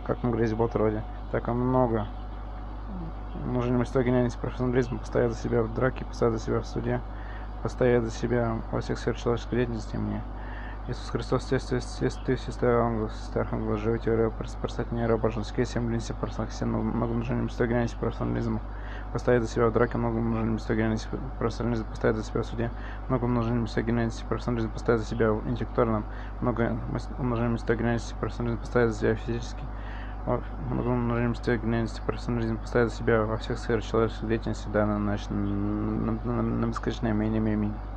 как мы грязь бот вроде, так и много. Нужен мужской гениальность, профессионализм, постоять за себя в драке, постоять за себя в суде, постоять за себя во всех сферах человеческой деятельности мне. Иисус Христос, ты, сестра ангел, живой теория, просветление рабожеские, 7 длинности, много нужен мужской гениальность, профессионализм, постоять за себя в драке, много нужен мужской гениальность, профессионализм, постоять за себя в суде, много нужен мужской гениальность, профессионализм, постоять за себя интеллектуально, много нужен мужской гениальность, профессионализм, постоять за себя физически. Много нужен мужской гениальности, профессионализм, постоять за себя во всех сферах человеческой деятельности, да, на бесконечное имя.